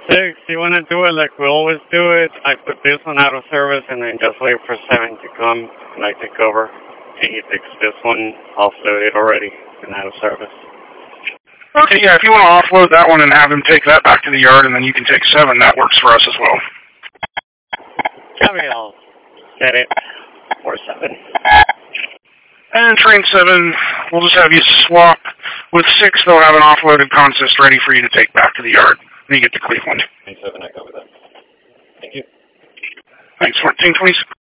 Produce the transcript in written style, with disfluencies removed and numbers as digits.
6, you want to do it like we always do it? I put this one out of service and then just wait for 7 to come and I take over. And he takes this one offloaded already and out of service. Okay, yeah, if you want to offload that one and have him take that back to the yard and then you can take 7, that works for us as well. Copy, I'll set it for 7. And train 7, we'll just have you swap. With 6, they'll have an offloaded consist ready for you to take back to the yard when you get to Cleveland. Train 7, I cover that. Thank you. Thanks, 1426.